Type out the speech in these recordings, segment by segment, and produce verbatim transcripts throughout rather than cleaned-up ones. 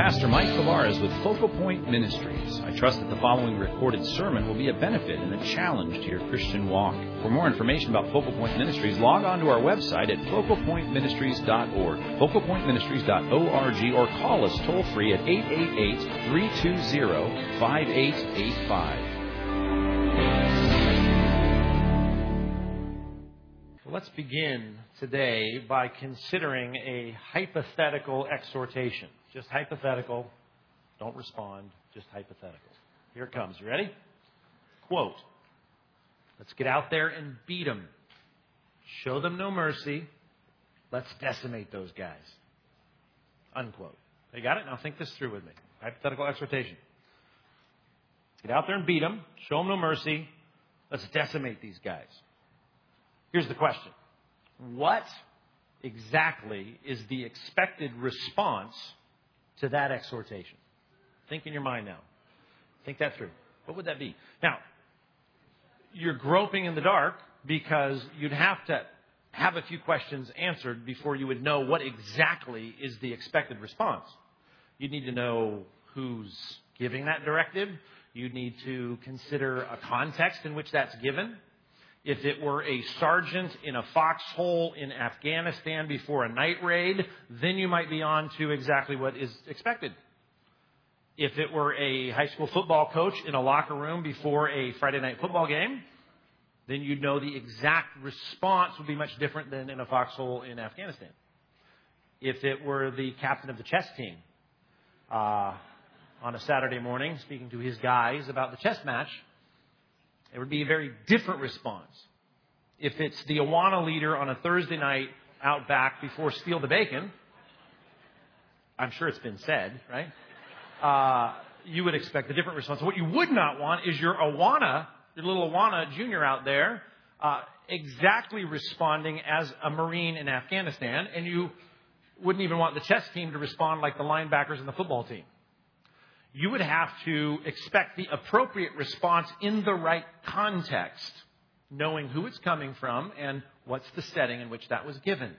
Pastor Mike Tavares with Focal Point Ministries. I trust that the following recorded sermon will be a benefit and a challenge to your Christian walk. For more information about Focal Point Ministries, log on to our website at focal point ministries dot org, focal point ministries dot org, or call us toll-free at eight eight eight, three two zero, five eight eight five. Let's begin today by considering a hypothetical exhortation. Just hypothetical. Don't respond. Just hypothetical. Here it comes. You ready? Quote, let's get out there and beat them. Show them no mercy. Let's decimate those guys. Unquote. You got it? Now think this through with me. Hypothetical exhortation. Get out there and beat them. Show them no mercy. Let's decimate these guys. Here's the question. What exactly is the expected response to that exhortation? Think in your mind now. Think that through. What would that be? Now, you're groping in the dark because you'd have to have a few questions answered before you would know what exactly is the expected response. You'd need to know who's giving that directive. You'd need to consider a context in which that's given. If it were a sergeant in a foxhole in Afghanistan before a night raid, then you might be on to exactly what is expected. If it were a high school football coach in a locker room before a Friday night football game, then you'd know the exact response would be much different than in a foxhole in Afghanistan. If it were the captain of the chess team uh, on a Saturday morning speaking to his guys about the chess match, it would be a very different response. If it's the Awana leader on a Thursday night out back before Steal the Bacon, I'm sure it's been said, right? Uh, you would expect a different response. What you would not want is your Awana, your little Awana junior out there, uh, exactly responding as a Marine in Afghanistan, and you wouldn't even want the chess team to respond like the linebackers in the football team. You would have to expect the appropriate response in the right context, knowing who it's coming from and what's the setting in which that was given.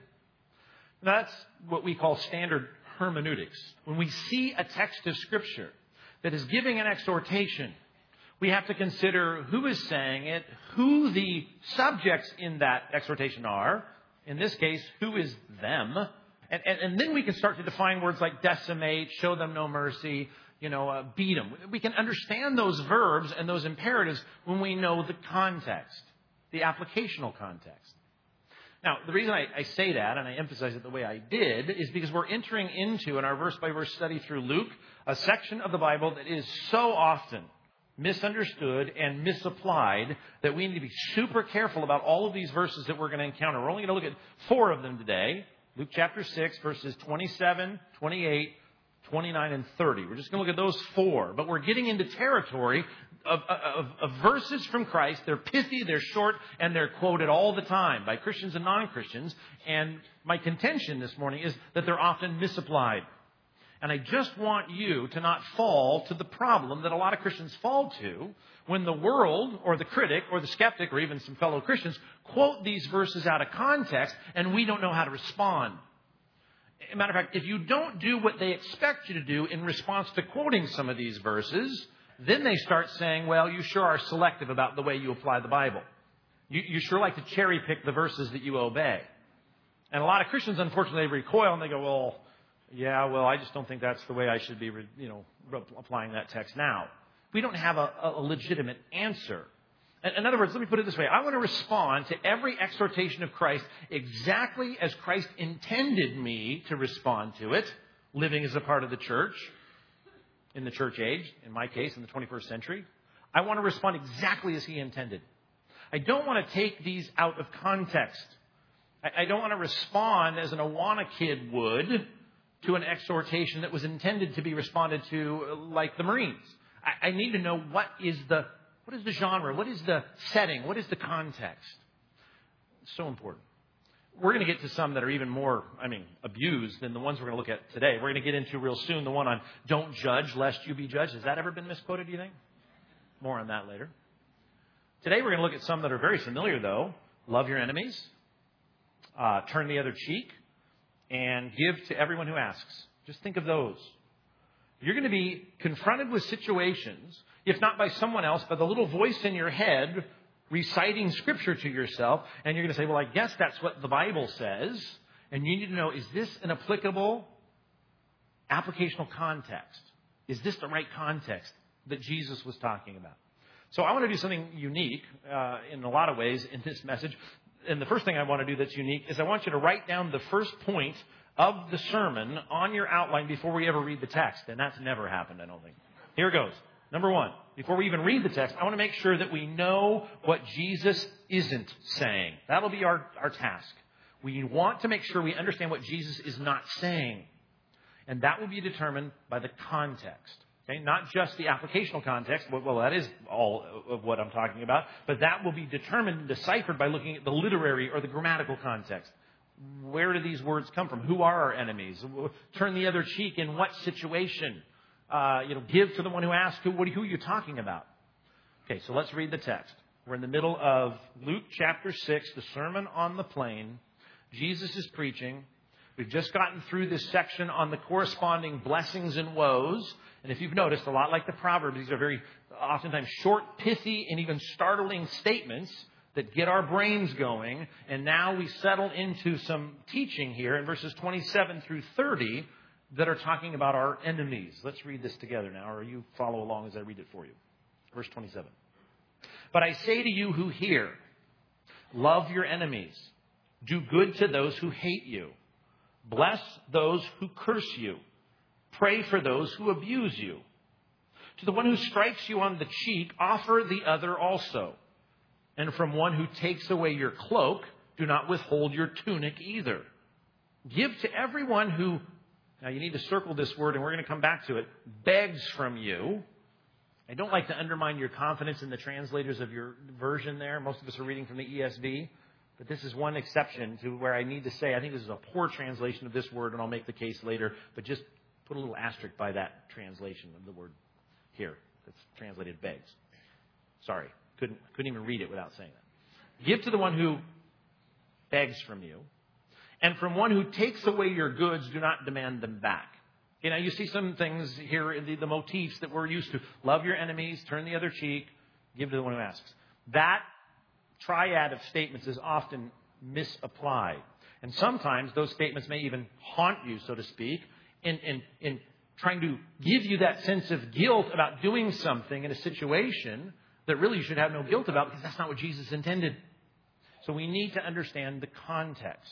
That's what we call standard hermeneutics. When we see a text of Scripture that is giving an exhortation, we have to consider who is saying it, who the subjects in that exhortation are. In this case, who is them? And, and, and then we can start to define words like decimate, show them no mercy, you know, uh, beat them. We can understand those verbs and those imperatives when we know the context, the applicational context. Now, the reason I, I say that, and I emphasize it the way I did, is because we're entering into, in our verse-by-verse study through Luke, a section of the Bible that is so often misunderstood and misapplied that we need to be super careful about all of these verses that we're going to encounter. We're only going to look at four of them today. Luke chapter six, verses twenty-seven, twenty-eight, twenty-nine, and thirty. We're just going to look at those four. But we're getting into territory of, of, of verses from Christ. They're pithy, they're short, and they're quoted all the time by Christians and non-Christians. And my contention this morning is that they're often misapplied. And I just want you to not fall to the problem that a lot of Christians fall to when the world or the critic or the skeptic or even some fellow Christians quote these verses out of context and we don't know how to respond. As a matter of fact, if you don't do what they expect you to do in response to quoting some of these verses, then they start saying, well, you sure are selective about the way you apply the Bible. You, you sure like to cherry pick the verses that you obey. And a lot of Christians, unfortunately, recoil and they go, well, yeah, well, I just don't think that's the way I should be, you know, applying that text now. We don't have a, a legitimate answer. In other words, let me put it this way. I want to respond to every exhortation of Christ exactly as Christ intended me to respond to it, living as a part of the church, in the church age, in my case, in the twenty-first century. I want to respond exactly as He intended. I don't want to take these out of context. I, I don't want to respond as an Awana kid would to an exhortation that was intended to be responded to like the Marines. I, I need to know what is the What is the genre? What is the setting? What is the context? It's so important. We're going to get to some that are even more, I mean, abused than the ones we're going to look at today. We're going to get into real soon the one on don't judge lest you be judged. Has that ever been misquoted, do you think? More on that later. Today we're going to look at some that are very familiar, though. Love your enemies. Uh, turn the other cheek. And give to everyone who asks. Just think of those. You're going to be confronted with situations, if not by someone else, by the little voice in your head reciting Scripture to yourself. And you're going to say, well, I guess that's what the Bible says. And you need to know, is this an applicable applicational context? Is this the right context that Jesus was talking about? So I want to do something unique uh, in a lot of ways in this message. And the first thing I want to do that's unique is I want you to write down the first point of the sermon on your outline before we ever read the text. And that's never happened, I don't think. Here it goes. Number one, before we even read the text, I want to make sure that we know what Jesus isn't saying. That'll be our, our task. We want to make sure we understand what Jesus is not saying. And that will be determined by the context. Okay? Not just the applicational context. Well, that is all of what I'm talking about. But that will be determined and deciphered by looking at the literary or the grammatical context. Where do these words come from? Who are our enemies? Turn the other cheek in what situation? Uh, you know, give to the one who asks, who, what, who are you talking about? Okay, so let's read the text. We're in the middle of Luke chapter six, the Sermon on the Plain. Jesus is preaching. We've just gotten through this section on the corresponding blessings and woes. And if you've noticed, a lot like the Proverbs, these are very oftentimes short, pithy, and even startling statements that get our brains going. And now we settle into some teaching here in verses twenty-seven through thirty that are talking about our enemies. Let's read this together now, or you follow along as I read it for you. Verse twenty-seven. But I say to you who hear, love your enemies. Do good to those who hate you. Bless those who curse you. Pray for those who abuse you. To the one who strikes you on the cheek, offer the other also. And from one who takes away your cloak, do not withhold your tunic either. Give to everyone who, now you need to circle this word and we're going to come back to it, begs from you. I don't like to undermine your confidence in the translators of your version there. Most of us are reading from the E S V. But this is one exception to where I need to say, I think this is a poor translation of this word, and I'll make the case later. But just put a little asterisk by that translation of the word here. That's translated begs. Sorry. Couldn't, couldn't even read it without saying that. Give to the one who begs from you. And from one who takes away your goods, do not demand them back. You know, you see some things here in the, the motifs that we're used to. Love your enemies, turn the other cheek, give to the one who asks. That triad of statements is often misapplied. And sometimes those statements may even haunt you, so to speak, in, in, in trying to give you that sense of guilt about doing something in a situation that really you should have no guilt about, because that's not what Jesus intended. So we need to understand the context.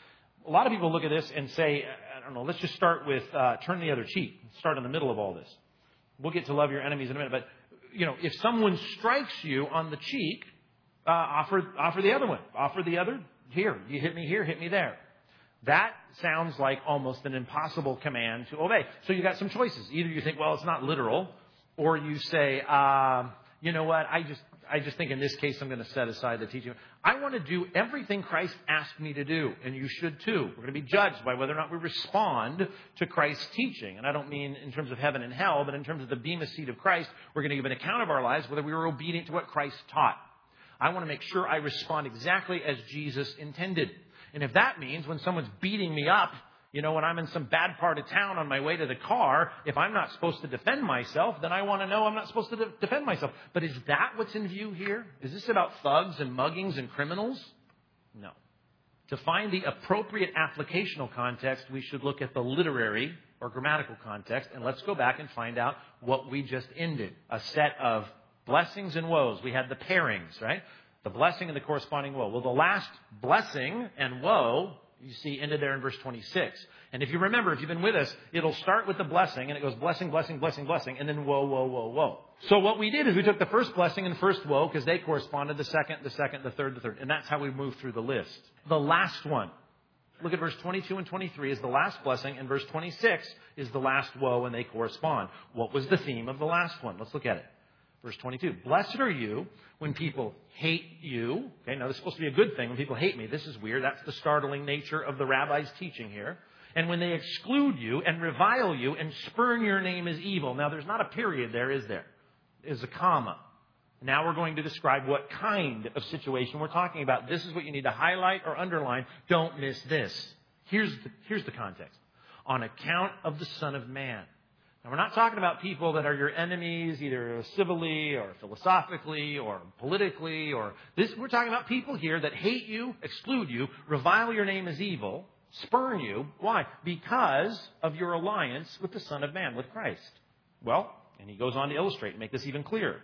A lot of people look at this and say, I don't know, let's just start with uh, turn the other cheek. Start in the middle of all this. We'll get to love your enemies in a minute. But, you know, if someone strikes you on the cheek, Uh, offer, offer the other one. Offer the other. Here. You hit me here, hit me there. That sounds like almost an impossible command to obey. So you got some choices. Either you think, well, it's not literal, or you say, uh, you know what, I just I just think in this case I'm going to set aside the teaching. I want to do everything Christ asked me to do, and you should too. We're going to be judged by whether or not we respond to Christ's teaching. And I don't mean in terms of heaven and hell, but in terms of the bema seat of Christ. We're going to give an account of our lives whether we were obedient to what Christ taught. I want to make sure I respond exactly as Jesus intended. And if that means when someone's beating me up, you know, when I'm in some bad part of town on my way to the car, if I'm not supposed to defend myself, then I want to know I'm not supposed to de- defend myself. But is that what's in view here? Is this about thugs and muggings and criminals? No. To find the appropriate applicational context, we should look at the literary or grammatical context. And let's go back and find out what we just ended. A set of blessings and woes. We had the pairings, right? The blessing and the corresponding woe. Well, the last blessing and woe, you see, ended there in verse twenty-six. And if you remember, if you've been with us, it'll start with the blessing, and it goes blessing, blessing, blessing, blessing, and then woe, woe, woe, woe. So what we did is we took the first blessing and first woe, because they corresponded, the second, the second, the third, the third. And that's how we move through the list. The last one. Look at verse twenty-two and twenty-three is the last blessing, and verse twenty-six is the last woe, and they correspond. What was the theme of the last one? Let's look at it. Verse twenty-two, blessed are you when people hate you. Okay, now this is supposed to be a good thing when people hate me. This is weird. That's the startling nature of the rabbi's teaching here. And when they exclude you and revile you and spurn your name as evil. Now there's not a period there, is there? There's a comma. Now we're going to describe what kind of situation we're talking about. This is what you need to highlight or underline. Don't miss this. Here's the, here's the context. On account of the Son of Man. And we're not talking about people that are your enemies, either civilly or philosophically or politically, or this. We're talking about people here that hate you, exclude you, revile your name as evil, spurn you. Why? Because of your alliance with the Son of Man, with Christ. Well, and he goes on to illustrate and make this even clearer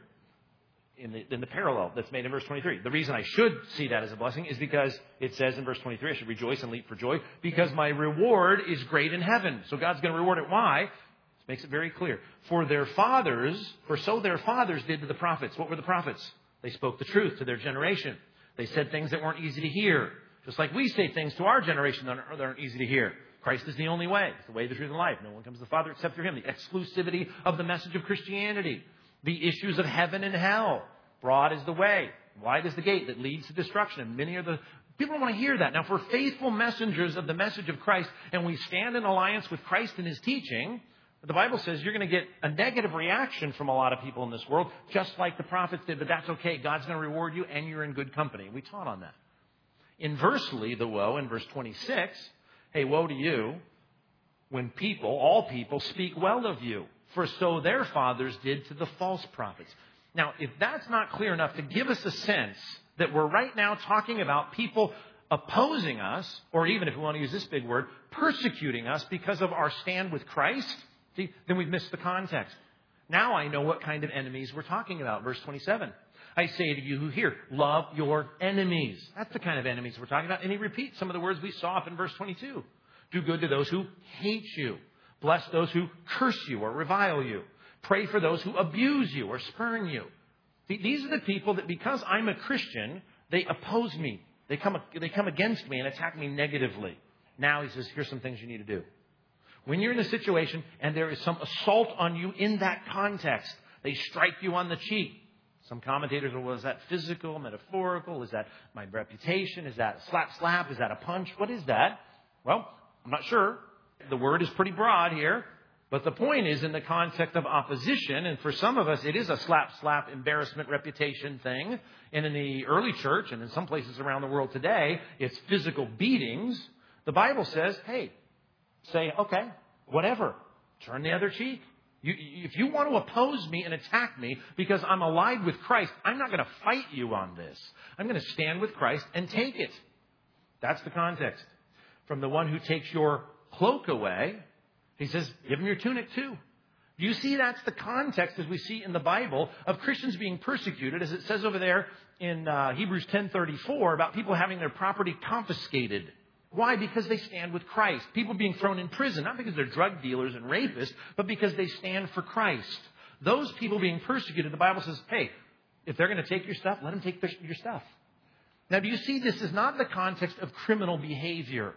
in the, in the parallel that's made in verse twenty-three. The reason I should see that as a blessing is because it says in verse twenty-three, I should rejoice and leap for joy because my reward is great in heaven. So God's going to reward it. Why? This makes it very clear. For their fathers, for so their fathers did to the prophets. What were the prophets? They spoke the truth to their generation. They said things that weren't easy to hear. Just like we say things to our generation that aren't, that aren't easy to hear. Christ is the only way. It's the way, the truth, and life. No one comes to the Father except through Him. The exclusivity of the message of Christianity. The issues of heaven and hell. Broad is the way. Wide is the gate that leads to destruction. And many are the... People don't want to hear that. Now, if we're faithful messengers of the message of Christ and we stand in alliance with Christ and His teaching, the Bible says you're going to get a negative reaction from a lot of people in this world, just like the prophets did. But that's okay. God's going to reward you and you're in good company. We taught on that. Inversely, the woe in verse twenty-six, hey, woe to you when people, all people, speak well of you, for so their fathers did to the false prophets. Now, if that's not clear enough to give us a sense that we're right now talking about people opposing us, or even if we want to use this big word, persecuting us because of our stand with Christ, see, then we've missed the context. Now I know what kind of enemies we're talking about. Verse twenty-seven. I say to you who hear, love your enemies. That's the kind of enemies we're talking about. And he repeats some of the words we saw up in verse twenty-two. Do good to those who hate you. Bless those who curse you or revile you. Pray for those who abuse you or spurn you. See, these are the people that because I'm a Christian, they oppose me. They come, they come against me and attack me negatively. Now he says, here's some things you need to do. When you're in a situation and there is some assault on you in that context, they strike you on the cheek. Some commentators, well, is that physical, metaphorical? Is that my reputation? Is that slap, slap? Is that a punch? What is that? Well, I'm not sure. The word is pretty broad here. But the point is in the context of opposition, and for some of us, it is a slap, slap, embarrassment, reputation thing. And in the early church, and in some places around the world today, it's physical beatings. The Bible says, hey, say, okay, whatever. Turn the other cheek. You, if you want to oppose me and attack me because I'm allied with Christ, I'm not going to fight you on this. I'm going to stand with Christ and take it. That's the context. From the one who takes your cloak away, he says, give him your tunic too. Do you see that's the context as we see in the Bible of Christians being persecuted, as it says over there in uh, Hebrews ten thirty-four about people having their property confiscated. Why? Because they stand with Christ. People being thrown in prison, not because they're drug dealers and rapists, but because they stand for Christ. Those people being persecuted, the Bible says, hey, if they're going to take your stuff, let them take their, your stuff. Now, do you see this is not the context of criminal behavior?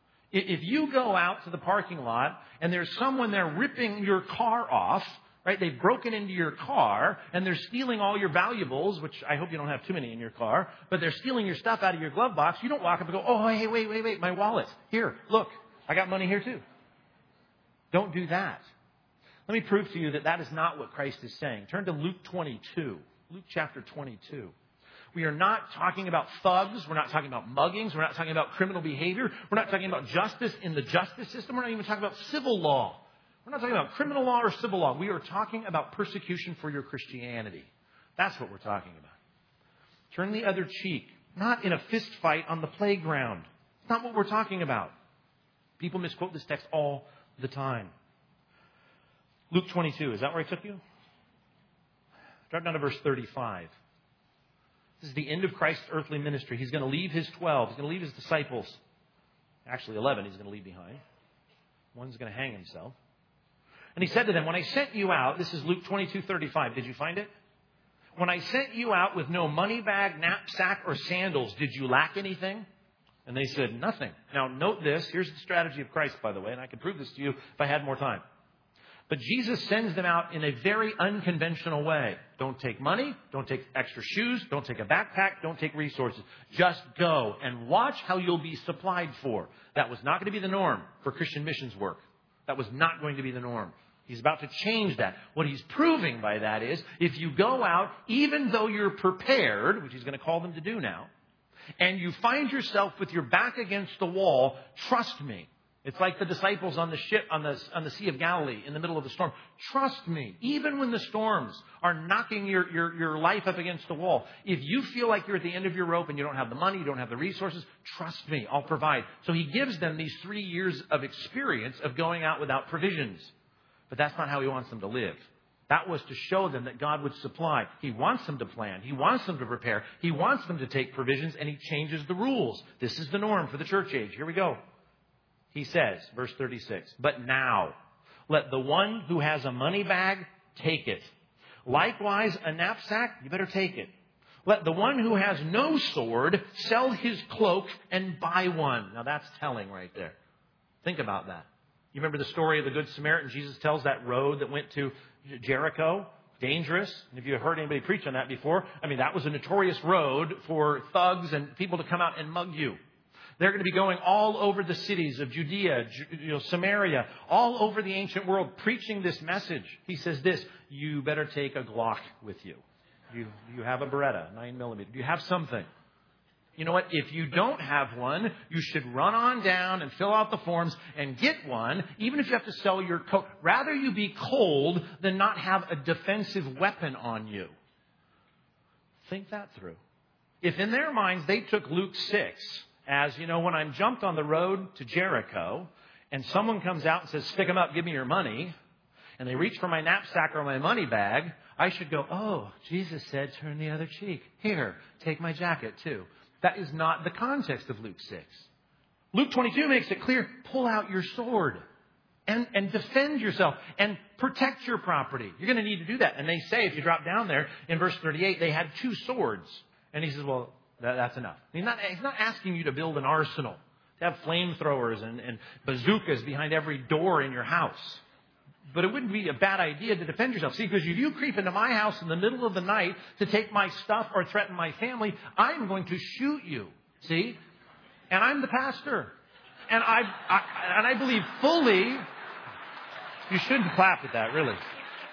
If you go out to the parking lot and there's someone there ripping your car off, right? They've broken into your car and they're stealing all your valuables, which I hope you don't have too many in your car, but they're stealing your stuff out of your glove box. You don't walk up and go, oh, hey, wait, wait, wait, my wallet. Here, look, I got money here too. Don't do that. Let me prove to you that that is not what Christ is saying. Turn to Luke twenty-two, Luke chapter twenty-two. We are not talking about thugs. We're not talking about muggings. We're not talking about criminal behavior. We're not talking about justice in the justice system. We're not even talking about civil law. We're not talking about criminal law or civil law. We are talking about persecution for your Christianity. That's what we're talking about. Turn the other cheek, not in a fist fight on the playground. It's not what we're talking about. People misquote this text all the time. Luke twenty-two, is that where I took you? Drop down to verse thirty-five. This is the end of Christ's earthly ministry. He's going to leave his twelve. He's going to leave his disciples. Actually, eleven he's going to leave behind. One's going to hang himself. And he said to them, when I sent you out, this is Luke twenty-two thirty-five. Did you find it? When I sent you out with no money bag, knapsack, or sandals, did you lack anything? And they said, nothing. Now, note this. Here's the strategy of Christ, by the way, and I could prove this to you if I had more time. But Jesus sends them out in a very unconventional way. Don't take money. Don't take extra shoes. Don't take a backpack. Don't take resources. Just go and watch how you'll be supplied for. That was not going to be the norm for Christian missions work. That was not going to be the norm. He's about to change that. What he's proving by that is if you go out, even though you're prepared, which he's going to call them to do now, and you find yourself with your back against the wall, trust me, It's like the disciples on the ship on the, on the Sea of Galilee in the middle of the storm. Trust me, even when the storms are knocking your, your, your life up against the wall, if you feel like you're at the end of your rope and you don't have the money, you don't have the resources, trust me, I'll provide. So he gives them these three years of experience of going out without provisions. But that's not how he wants them to live. That was to show them that God would supply. He wants them to plan. He wants them to prepare. He wants them to take provisions, and he changes the rules. This is the norm for the church age. Here we go. He says, verse thirty-six, but now let the one who has a money bag take it. Likewise, a knapsack, you better take it. Let the one who has no sword sell his cloak and buy one. Now that's telling right there. Think about that. You remember the story of the Good Samaritan? Jesus tells that road that went to Jericho. Dangerous. And if you've heard anybody preach on that before, I mean, that was a notorious road for thugs and people to come out and mug you. They're going to be going all over the cities of Judea, you know, Samaria, all over the ancient world, preaching this message. He says this, you better take a Glock with you. You, you have a Beretta, nine millimeter. Do you have something? You know what? If you don't have one, you should run on down and fill out the forms and get one, even if you have to sell your coat. Rather you be cold than not have a defensive weapon on you. Think that through. If in their minds they took Luke six as, you know, when I'm jumped on the road to Jericho and someone comes out and says, stick them up, give me your money, and they reach for my knapsack or my money bag, I should go, oh, Jesus said, turn the other cheek. Here, take my jacket too. That is not the context of Luke six. Luke twenty-two makes it clear, pull out your sword and, and defend yourself and protect your property. You're going to need to do that. And they say, if you drop down there in verse thirty-eight, they had two swords. And he says, well, that, that's enough. He's not, he's not asking you to build an arsenal, to have flamethrowers and, and bazookas behind every door in your house. But it wouldn't be a bad idea to defend yourself. See, because if you creep into my house in the middle of the night to take my stuff or threaten my family, I'm going to shoot you. See? And I'm the pastor. And I, I and I believe fully, you shouldn't clap at that, really.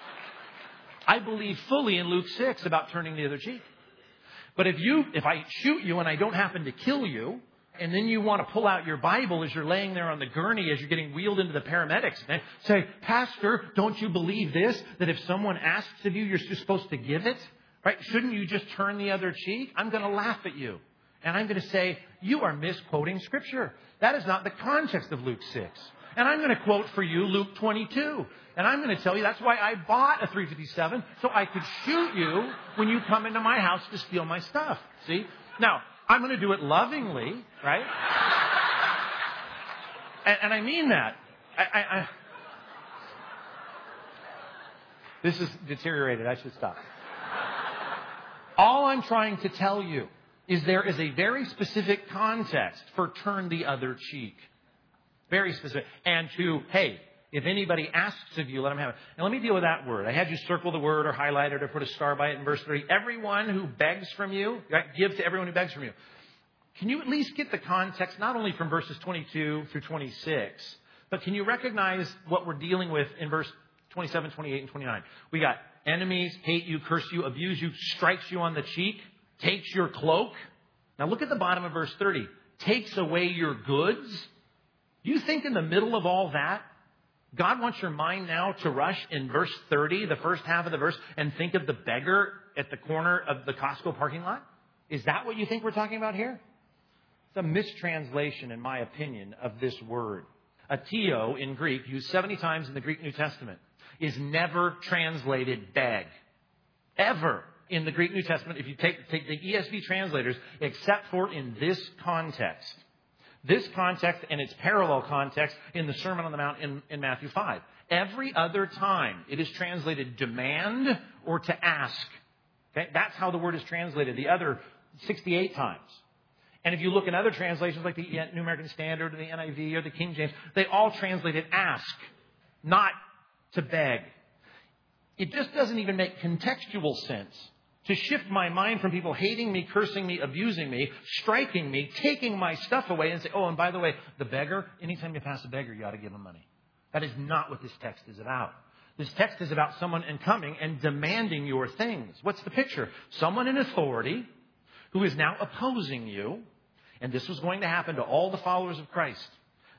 I believe fully in Luke six about turning the other cheek. But if you, if I shoot you and I don't happen to kill you, and then you want to pull out your Bible as you're laying there on the gurney, as you're getting wheeled into the paramedics, and say, Pastor, don't you believe this? That if someone asks of you, you're supposed to give it? Right? Shouldn't you just turn the other cheek? I'm going to laugh at you. And I'm going to say, you are misquoting Scripture. That is not the context of Luke six. And I'm going to quote for you Luke twenty-two. And I'm going to tell you that's why I bought a three fifty-seven, so I could shoot you when you come into my house to steal my stuff. See? Now, I'm going to do it lovingly, right? and, and I mean that. I, I, I... This is deteriorated. I should stop. All I'm trying to tell you is there is a very specific context for turn the other cheek. Very specific. And to, hey, if anybody asks of you, let them have it. And let me deal with that word. I had you circle the word or highlight it or put a star by it in verse three. Everyone who begs from you, right, give to everyone who begs from you. Can you at least get the context, not only from verses twenty-two through twenty-six, but can you recognize what we're dealing with in verse twenty-seven, twenty-eight, and twenty-nine? We got enemies, hate you, curse you, abuse you, strikes you on the cheek, takes your cloak. Now look at the bottom of verse thirty. Takes away your goods. Do you think in the middle of all that, God wants your mind now to rush in verse thirty, the first half of the verse, and think of the beggar at the corner of the Costco parking lot? Is that what you think we're talking about here? It's a mistranslation, in my opinion, of this word. Atio in Greek, used seventy times in the Greek New Testament, is never translated beg. Ever in the Greek New Testament, if you take, take the E S V translators, except for in this context. This context and its parallel context in the Sermon on the Mount in, in Matthew five. Every other time it is translated demand or to ask. Okay? That's how the word is translated the other sixty-eight times. And if you look in other translations like the New American Standard or the N I V or the King James, they all translate it ask, not to beg. It just doesn't even make contextual sense to shift my mind from people hating me, cursing me, abusing me, striking me, taking my stuff away and say, oh, and by the way, the beggar, anytime you pass a beggar, you ought to give him money. That is not what this text is about. This text is about someone and coming and demanding your things. What's the picture? Someone in authority who is now opposing you. And this was going to happen to all the followers of Christ.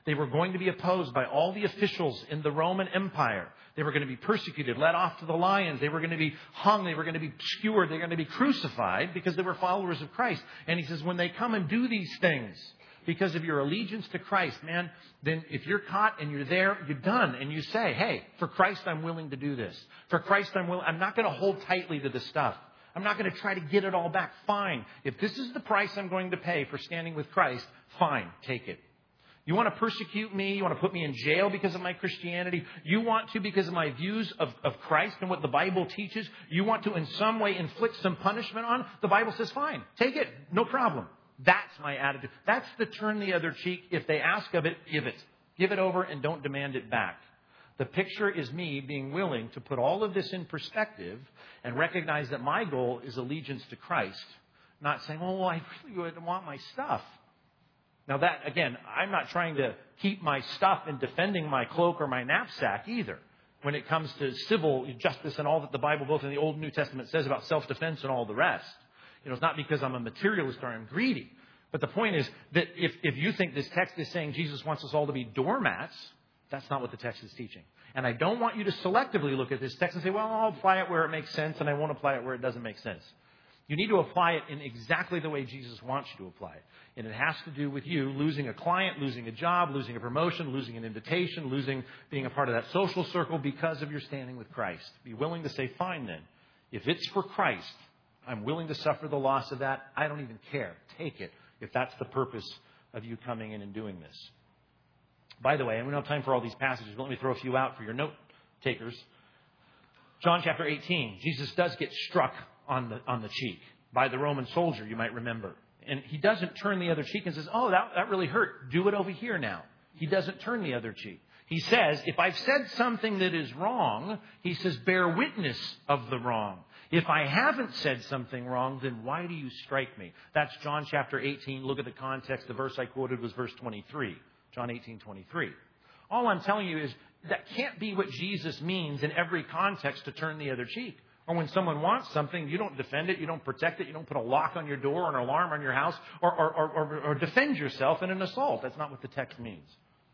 They were going to be opposed by all the officials in the Roman Empire. They were going to be persecuted, led off to the lions. They were going to be hung. They were going to be skewered. They were going to be crucified because they were followers of Christ. And he says, when they come and do these things because of your allegiance to Christ, man, then if you're caught and you're there, you're done. And you say, hey, for Christ, I'm willing to do this. For Christ, I'm willing. I'm not going to hold tightly to this stuff. I'm not going to try to get it all back. Fine. If this is the price I'm going to pay for standing with Christ, fine, take it. You want to persecute me? You want to put me in jail because of my Christianity? You want to because of my views of, of Christ and what the Bible teaches? You want to in some way inflict some punishment on? The Bible says, fine, take it. No problem. That's my attitude. That's the turn the other cheek. If they ask of it, give it. Give it over and don't demand it back. The picture is me being willing to put all of this in perspective and recognize that my goal is allegiance to Christ. Not saying, oh, I really would want my stuff. Now that, again, I'm not trying to keep my stuff in defending my cloak or my knapsack either. When it comes to civil justice and all that the Bible, both in the Old and New Testament, says about self-defense and all the rest. You know, it's not because I'm a materialist or I'm greedy. But the point is that if, if you think this text is saying Jesus wants us all to be doormats, that's not what the text is teaching. And I don't want you to selectively look at this text and say, well, I'll apply it where it makes sense and I won't apply it where it doesn't make sense. You need to apply it in exactly the way Jesus wants you to apply it. And it has to do with you losing a client, losing a job, losing a promotion, losing an invitation, losing being a part of that social circle because of your standing with Christ. Be willing to say, fine then. If it's for Christ, I'm willing to suffer the loss of that. I don't even care. Take it if that's the purpose of you coming in and doing this. By the way, and we don't have time for all these passages, but let me throw a few out for your note takers. John chapter eighteen, Jesus does get struck on the on the cheek by the Roman soldier, you might remember. And he doesn't turn the other cheek and says, oh, that, that really hurt. Do it over here now. He doesn't turn the other cheek. He says, if I've said something that is wrong, he says, bear witness of the wrong. If I haven't said something wrong, then why do you strike me? That's John chapter eighteen. Look at the context. The verse I quoted was verse twenty-three. John eighteen twenty-three. All I'm telling you is that can't be what Jesus means in every context to turn the other cheek. Or when someone wants something, you don't defend it, you don't protect it, you don't put a lock on your door or an alarm on your house or, or, or, or defend yourself in an assault. That's not what the text means.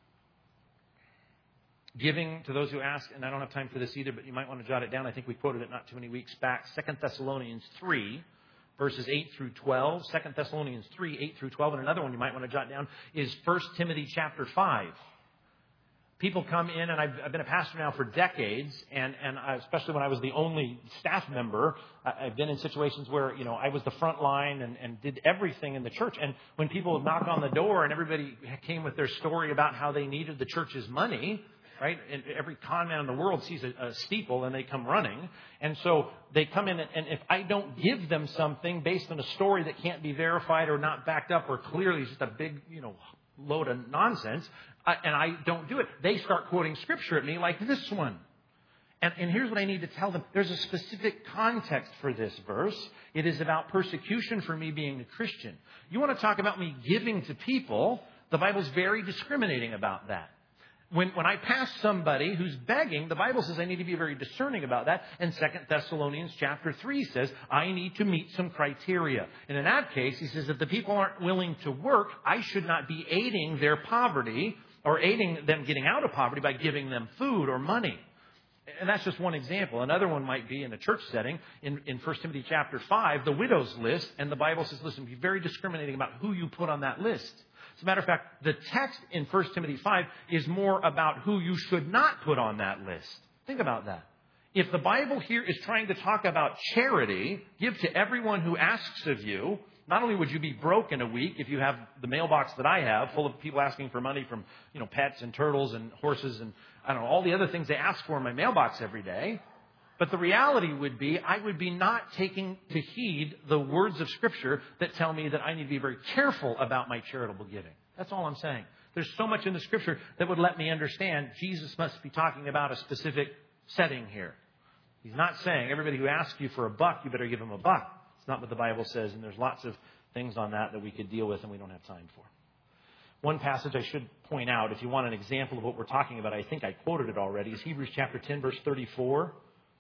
Giving to those who ask, and I don't have time for this either, but you might want to jot it down. I think we quoted it not too many weeks back. Second Thessalonians three, verses eight through twelve. Second Thessalonians three, eight through twelve. And another one you might want to jot down is First Timothy chapter five. People come in, and I've, I've been a pastor now for decades, and, and I, especially when I was the only staff member, I, I've been in situations where, you know, I was the front line and, and did everything in the church. And when people would knock on the door and everybody came with their story about how they needed the church's money, right? And every con man in the world sees a, a steeple and they come running. And so they come in, and, and if I don't give them something based on a story that can't be verified or not backed up or clearly just a big, you know, load of nonsense, uh, and I don't do it, they start quoting scripture at me like this one. And, and here's what I need to tell them. There's a specific context for this verse. It is about persecution for me being a Christian. You want to talk about me giving to people? The Bible's very discriminating about that. When, when I pass somebody who's begging, the Bible says I need to be very discerning about that. And Second Thessalonians chapter three says I need to meet some criteria. And in that case, he says if the people aren't willing to work, I should not be aiding their poverty or aiding them getting out of poverty by giving them food or money. And that's just one example. Another one might be in a church setting. In, in First Timothy chapter five, the widow's list. And the Bible says, listen, be very discriminating about who you put on that list. As a matter of fact, the text in First Timothy five is more about who you should not put on that list. Think about that. If the Bible here is trying to talk about charity, give to everyone who asks of you, not only would you be broke in a week if you have the mailbox that I have full of people asking for money from, you know, pets and turtles and horses and, I don't know, all the other things they ask for in my mailbox every day. But the reality would be I would be not taking to heed the words of Scripture that tell me that I need to be very careful about my charitable giving. That's all I'm saying. There's so much in the Scripture that would let me understand Jesus must be talking about a specific setting here. He's not saying everybody who asks you for a buck, you better give them a buck. It's not what the Bible says, and there's lots of things on that that we could deal with and we don't have time for. One passage I should point out, if you want an example of what we're talking about, I think I quoted it already, is Hebrews chapter ten, verse thirty-four.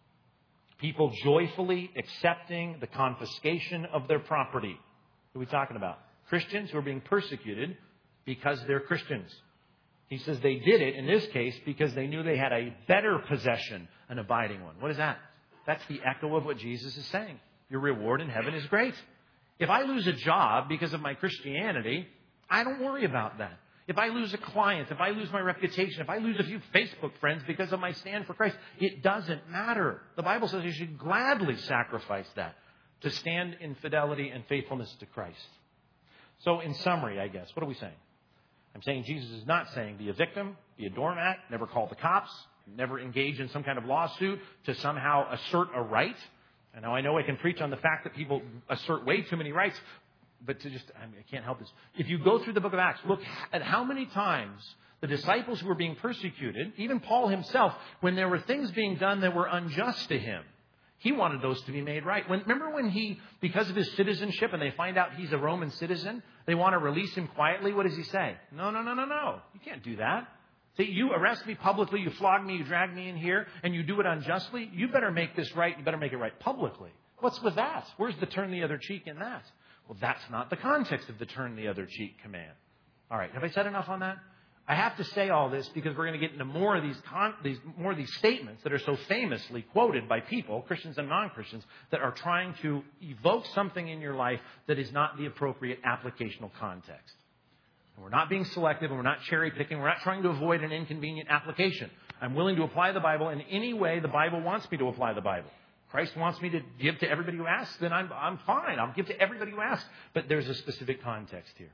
People joyfully accepting the confiscation of their property. Who are we talking about? Christians who are being persecuted because they're Christians. He says they did it, in this case, because they knew they had a better possession, an abiding one. What is that? That's the echo of what Jesus is saying. Your reward in heaven is great. If I lose a job because of my Christianity, I don't worry about that. If I lose a client, if I lose my reputation, if I lose a few Facebook friends because of my stand for Christ, it doesn't matter. The Bible says you should gladly sacrifice that to stand in fidelity and faithfulness to Christ. So in summary, I guess, what are we saying? I'm saying Jesus is not saying be a victim, be a doormat, never call the cops, never engage in some kind of lawsuit to somehow assert a right. And now I know I can preach on the fact that people assert way too many rights, but to just, I, mean, I can't help this. If you go through the book of Acts, look at how many times the disciples who were being persecuted, even Paul himself, when there were things being done that were unjust to him, he wanted those to be made right. When, remember when he, because of his citizenship, and they find out he's a Roman citizen, they want to release him quietly. What does he say? No, no, no, no, no. You can't do that. Say, you arrest me publicly, you flog me, you drag me in here, and you do it unjustly. You better make this right. You better make it right publicly. What's with that? Where's the turn the other cheek in that? Well, that's not the context of the turn the other cheek command. All right. Have I said enough on that? I have to say all this because we're going to get into more of these, con- these more of these statements that are so famously quoted by people, Christians and non-Christians, that are trying to evoke something in your life that is not the appropriate applicational context. And we're not being selective, and we're not cherry picking. We're not trying to avoid an inconvenient application. I'm willing to apply the Bible in any way the Bible wants me to apply the Bible. Christ wants me to give to everybody who asks, then I'm, I'm fine. I'll give to everybody who asks. But there's a specific context here.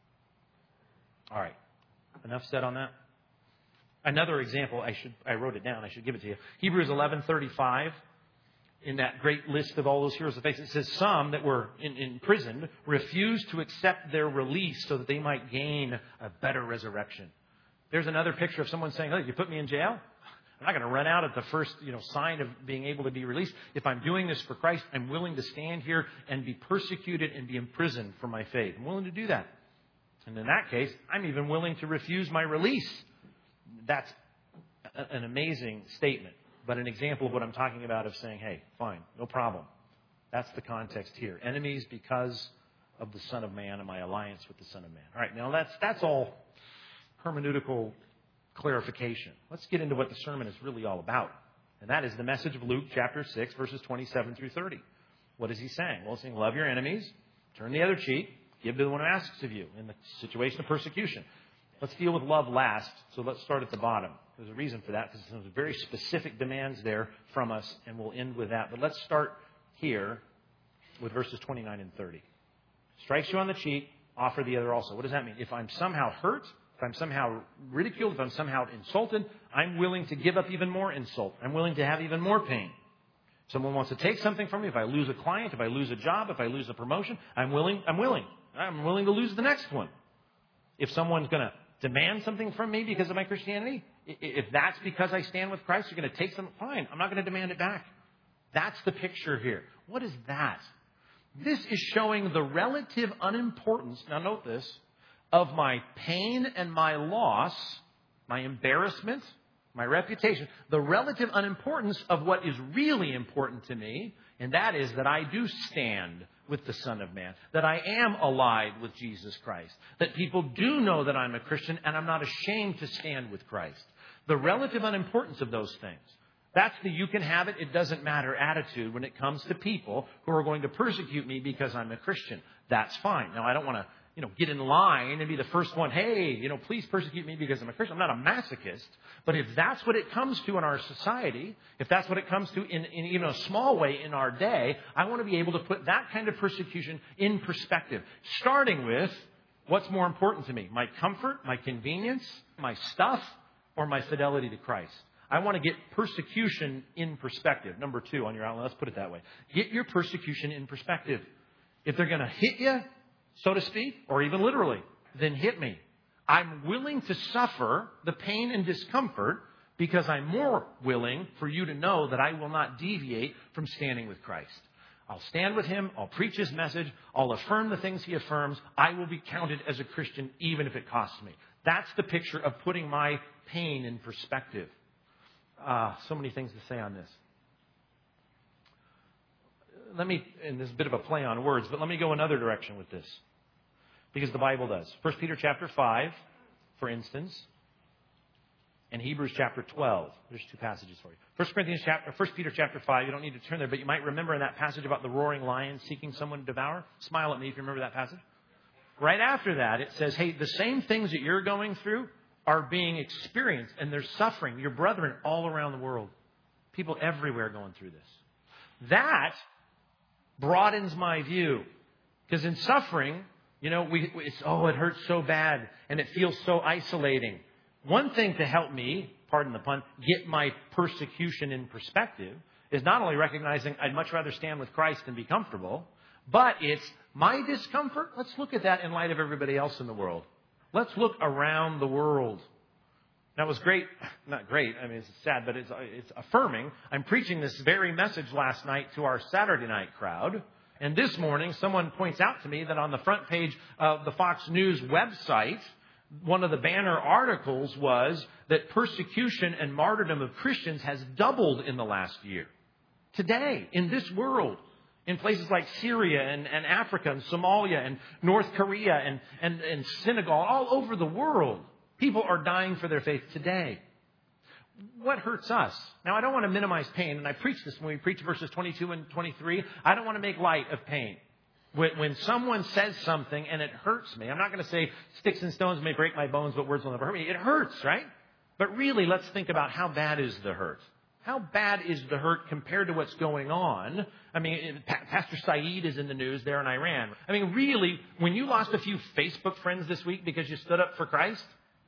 All right. Enough said on that? Another example, I should I wrote it down. I should give it to you. Hebrews eleven thirty-five. In that great list of all those heroes of faith, it says some that were in, imprisoned refused to accept their release so that they might gain a better resurrection. There's another picture of someone saying, "Hey, you put me in jail? I'm not going to run out at the first, you know, sign of being able to be released. If I'm doing this for Christ, I'm willing to stand here and be persecuted and be imprisoned for my faith. I'm willing to do that. And in that case, I'm even willing to refuse my release." That's a, an amazing statement, but an example of what I'm talking about of saying, hey, fine, no problem. That's the context here. Enemies because of the Son of Man and my alliance with the Son of Man. All right, now that's that's all hermeneutical clarification. Let's get into what the sermon is really all about. And that is the message of Luke chapter six, verses twenty-seven through thirty. What is he saying? Well, he's saying, love your enemies, turn the other cheek, give to the one who asks of you in the situation of persecution. Let's deal with love last. So let's start at the bottom. There's a reason for that because there's very specific demands there from us, and we'll end with that. But let's start here with verses twenty-nine and thirty. Strikes you on the cheek, offer the other also. What does that mean? If I'm somehow hurt, if I'm somehow ridiculed, if I'm somehow insulted, I'm willing to give up even more insult. I'm willing to have even more pain. If someone wants to take something from me, if I lose a client, if I lose a job, if I lose a promotion, I'm willing, I'm willing. I'm willing to lose the next one. If someone's going to demand something from me because of my Christianity, if that's because I stand with Christ, you're going to take something, fine. I'm not going to demand it back. That's the picture here. What is that? This is showing the relative unimportance, now note this, of my pain and my loss, my embarrassment, my reputation, the relative unimportance of what is really important to me, and that is that I do stand with the Son of Man, that I am allied with Jesus Christ, that people do know that I'm a Christian and I'm not ashamed to stand with Christ. The relative unimportance of those things. That's the you can have it, it doesn't matter attitude when it comes to people who are going to persecute me because I'm a Christian. That's fine. Now, I don't want to, you know, get in line and be the first one, hey, you know, please persecute me because I'm a Christian. I'm not a masochist. But if that's what it comes to in our society, if that's what it comes to in, in even a small way in our day, I want to be able to put that kind of persecution in perspective. Starting with what's more important to me, my comfort, my convenience, my stuff, or my fidelity to Christ. I want to get persecution in perspective. Number two on your outline, let's put it that way. Get your persecution in perspective. If they're going to hit you, so to speak, or even literally, then hit me. I'm willing to suffer the pain and discomfort because I'm more willing for you to know that I will not deviate from standing with Christ. I'll stand with him. I'll preach his message. I'll affirm the things he affirms. I will be counted as a Christian even if it costs me. That's the picture of putting my pain in perspective. Ah, so many things to say on this. Let me, and this is a bit of a play on words, but let me go another direction with this. Because the Bible does. First Peter chapter five, for instance, and Hebrews chapter twelve. There's two passages for you. First Corinthians chapter, First Peter chapter five. You don't need to turn there, but you might remember in that passage about the roaring lion seeking someone to devour. Smile at me if you remember that passage. Right after that, it says, hey, the same things that you're going through are being experienced, and there's suffering. Your brethren all around the world. People everywhere going through this. That broadens my view. Because in suffering, you know, we, it's, oh, it hurts so bad, and it feels so isolating. One thing to help me, pardon the pun, get my persecution in perspective is not only recognizing I'd much rather stand with Christ and be comfortable, but it's my discomfort. Let's look at that in light of everybody else in the world. Let's look around the world. That was great. Not great. I mean, it's sad, but it's, it's affirming. I'm preaching this very message last night to our Saturday night crowd. And this morning, someone points out to me that on the front page of the Fox News website, one of the banner articles was that persecution and martyrdom of Christians has doubled in the last year. Today, in this world, in places like Syria and, and Africa and Somalia and North Korea and, and, and Senegal, all over the world, people are dying for their faith today. What hurts us? Now, I don't want to minimize pain, and I preach this when we preach verses twenty-two and twenty-three. I don't want to make light of pain. When, when someone says something and it hurts me, I'm not going to say sticks and stones may break my bones, but words will never hurt me. It hurts, right? But really, let's think about how bad is the hurt. How bad is the hurt compared to what's going on? I mean, Pastor Saeed is in the news there in Iran. I mean, really, when you lost a few Facebook friends this week because you stood up for Christ,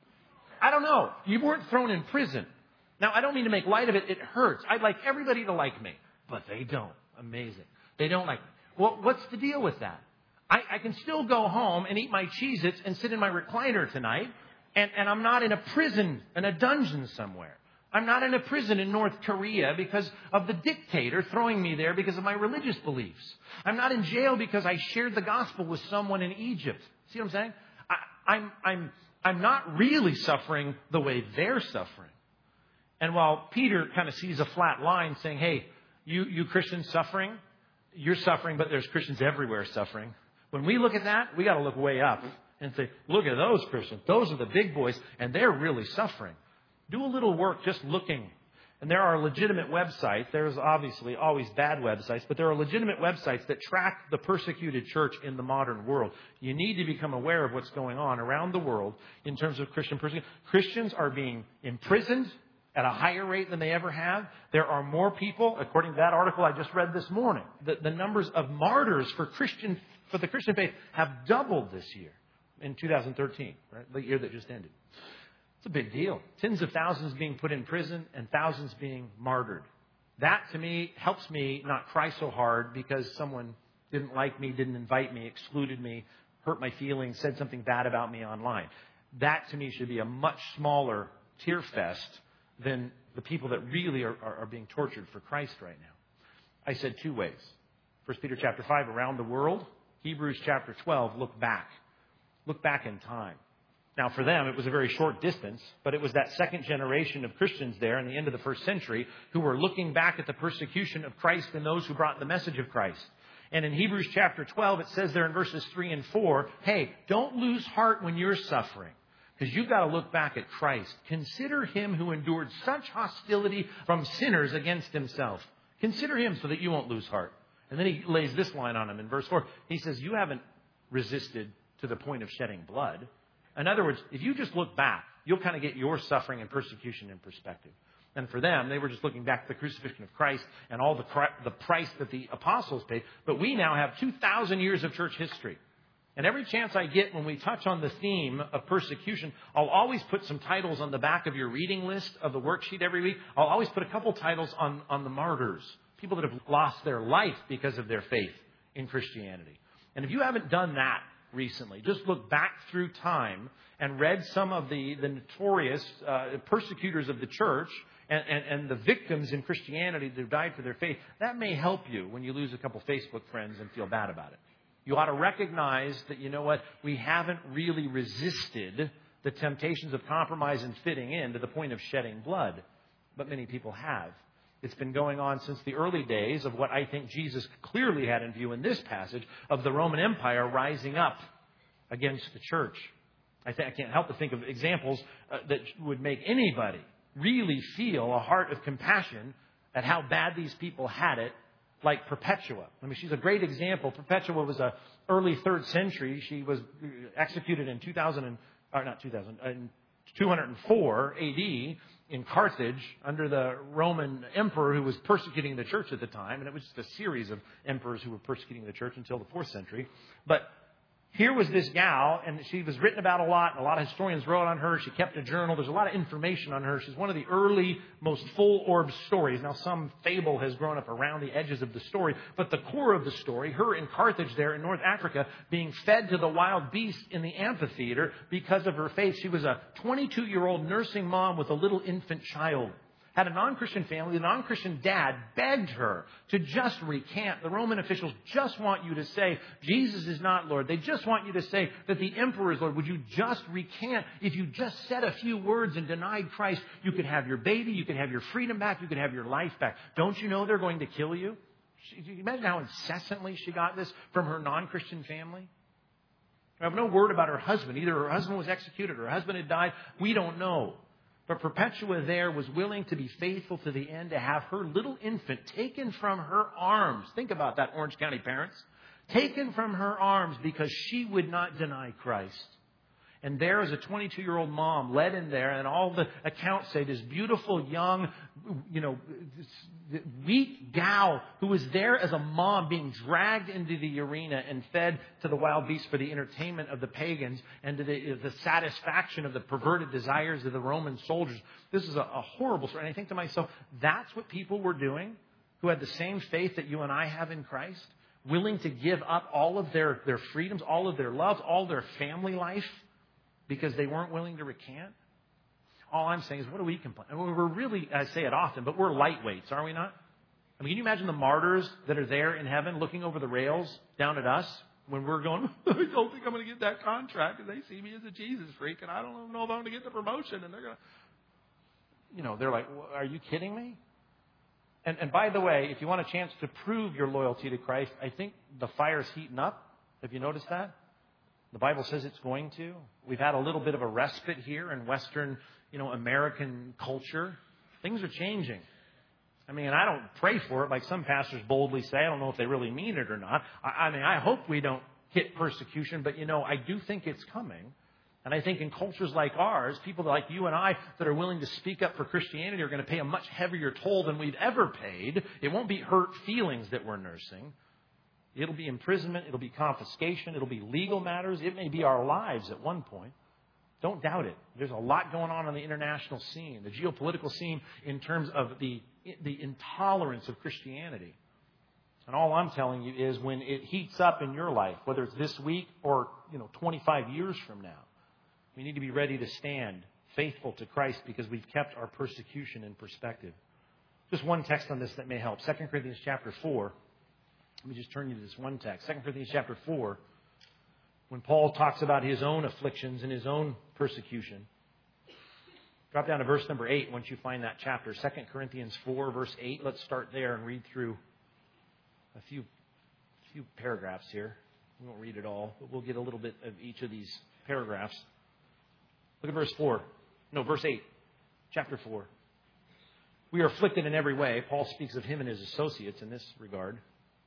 I don't know. You weren't thrown in prison. Now, I don't mean to make light of it. It hurts. I'd like everybody to like me, but they don't. Amazing. They don't like me. Well, what's the deal with that? I, I can still go home and eat my Cheez-Its and sit in my recliner tonight, and, and I'm not in a prison, in a dungeon somewhere. I'm not in a prison in North Korea because of the dictator throwing me there because of my religious beliefs. I'm not in jail because I shared the gospel with someone in Egypt. See what I'm saying? I, I'm, I'm, I'm not really suffering the way they're suffering. And while Peter kind of sees a flat line saying, hey, you, you Christians suffering, you're suffering, but there's Christians everywhere suffering. When we look at that, we got to look way up and say, look at those Christians. Those are the big boys, and they're really suffering. Do a little work just looking. And there are legitimate websites. There's obviously always bad websites, but there are legitimate websites that track the persecuted church in the modern world. You need to become aware of what's going on around the world in terms of Christian persecution. Christians are being imprisoned at a higher rate than they ever have. There are more people, according to that article I just read this morning, the, the numbers of martyrs for Christian for the Christian faith have doubled this year in two thousand thirteen, right? The year that just ended. It's a big deal. Tens of thousands being put in prison and thousands being martyred. That, to me, helps me not cry so hard because someone didn't like me, didn't invite me, excluded me, hurt my feelings, said something bad about me online. That, to me, should be a much smaller tear fest than the people that really are, are, are being tortured for Christ right now. I said two ways. First Peter chapter five, around the world. Hebrews chapter twelve, look back. Look back in time. Now, for them, it was a very short distance, but it was that second generation of Christians there in the end of the first century who were looking back at the persecution of Christ and those who brought the message of Christ. And in Hebrews chapter twelve, it says there in verses three and four, hey, don't lose heart when you're suffering, because you've got to look back at Christ. Consider him who endured such hostility from sinners against himself. Consider him so that you won't lose heart. And then he lays this line on him in verse four. He says, you haven't resisted to the point of shedding blood. In other words, if you just look back, you'll kind of get your suffering and persecution in perspective. And for them, they were just looking back at the crucifixion of Christ and all the, the price that the apostles paid. But we now have two thousand years of church history. And every chance I get when we touch on the theme of persecution, I'll always put some titles on the back of your reading list of the worksheet every week. I'll always put a couple titles on, on the martyrs, people that have lost their life because of their faith in Christianity. And if you haven't done that recently, just look back through time and read some of the, the notorious uh, persecutors of the church and, and, and the victims in Christianity that died for their faith, that may help you when you lose a couple Facebook friends and feel bad about it. You ought to recognize that, you know what, we haven't really resisted the temptations of compromise and fitting in to the point of shedding blood, but many people have. It's been going on since the early days of what I think Jesus clearly had in view in this passage of the Roman Empire rising up against the church. I, th- I can't help but think of examples uh, that would make anybody really feel a heart of compassion at how bad these people had it, like Perpetua. I mean, she's a great example. Perpetua was a early third century. She was executed in two thousand, or not two thousand, in two hundred four A D in Carthage under the Roman emperor who was persecuting the church at the time. And it was just a series of emperors who were persecuting the church until the fourth century. But here was this gal, and she was written about a lot, and a lot of historians wrote on her. She kept a journal. There's a lot of information on her. She's one of the early, most full-orbed stories. Now, some fable has grown up around the edges of the story, but the core of the story, her in Carthage there in North Africa, being fed to the wild beasts in the amphitheater because of her faith. She was a twenty-two-year-old nursing mom with a little infant child. Had a non-Christian family. The non-Christian dad begged her to just recant. The Roman officials just want you to say, Jesus is not Lord. They just want you to say that the emperor is Lord. Would you just recant? If you just said a few words and denied Christ, you could have your baby, you could have your freedom back, you could have your life back. Don't you know they're going to kill you? She, you imagine how incessantly she got this from her non-Christian family? I have no word about her husband. Either her husband was executed or her husband had died. We don't know. But Perpetua there was willing to be faithful to the end, to have her little infant taken from her arms. Think about that, Orange County parents. Taken from her arms because she would not deny Christ. And there is a twenty-two-year-old mom led in there, and all the accounts say this beautiful, young, you know, weak gal who was there as a mom being dragged into the arena and fed to the wild beasts for the entertainment of the pagans and to the, the satisfaction of the perverted desires of the Roman soldiers. This is a, a horrible story. And I think to myself, that's what people were doing who had the same faith that you and I have in Christ, willing to give up all of their, their freedoms, all of their loves, all their family life, because they weren't willing to recant. All I'm saying is, what do we complain? I mean, we're really, I say it often, but we're lightweights, are we not? I mean, can you imagine the martyrs that are there in heaven looking over the rails down at us when we're going, I don't think I'm going to get that contract because they see me as a Jesus freak and I don't know if I'm going to get the promotion. And they're going to, you know, they're like, are you kidding me? And, and by the way, if you want a chance to prove your loyalty to Christ, I think the fire's heating up. Have you noticed that? The Bible says it's going to. We've had a little bit of a respite here in Western, you know, American culture. Things are changing. I mean, I don't pray for it like some pastors boldly say. I don't know if they really mean it or not. I, I mean, I hope we don't hit persecution, but, you know, I do think it's coming. And I think in cultures like ours, people like you and I that are willing to speak up for Christianity are going to pay a much heavier toll than we've ever paid. It won't be hurt feelings that we're nursing. It'll be imprisonment. It'll be confiscation. It'll be legal matters. It may be our lives at one point. Don't doubt it. There's a lot going on on the international scene, the geopolitical scene in terms of the, the intolerance of Christianity. And all I'm telling you is when it heats up in your life, whether it's this week or, you know, twenty-five years from now, we need to be ready to stand faithful to Christ because we've kept our persecution in perspective. Just one text on this that may help. Second Corinthians chapter four. Let me just turn you to this one text. Second Corinthians chapter four, when Paul talks about his own afflictions and his own persecution. Drop down to verse number eight once you find that chapter. Second Corinthians four, verse eight. Let's start there and read through a few, few paragraphs here. We won't read it all, but we'll get a little bit of each of these paragraphs. Look at verse four. No, verse eight. Chapter four. We are afflicted in every way. Paul speaks of him and his associates in this regard.